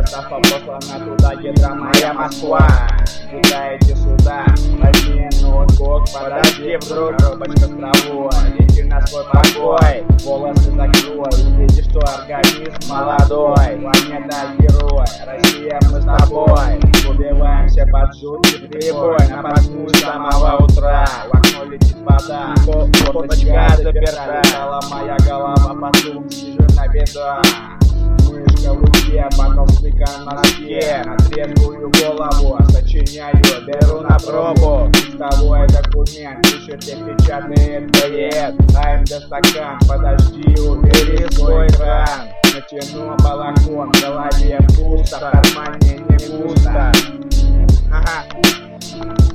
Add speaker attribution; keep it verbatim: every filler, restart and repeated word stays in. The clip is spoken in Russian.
Speaker 1: Сафа послана туда, ядра моя Москва. Сюда, иди сюда, возьми ноутбук, подожди вдруг, коробочка с травой. Иди на свой покой, волосы закрой, увидишь, что организм молодой. Планета герой, Россия, мы с тобой. Убиваемся под жуткий прибой, на Москву с самого утра. В окно летит вода, форточка заперта. Стала моя голова, потом сижу на беда. Мышка в руке, бокал стыка на носке. На трезвую голову сочиняю, беру на пробу. Листовой документ, пишет и печатает дуэт. АМД стакан, подожди, убери свой экран. Натяну балахон, в голове пусто, в кармане не пусто. Ага.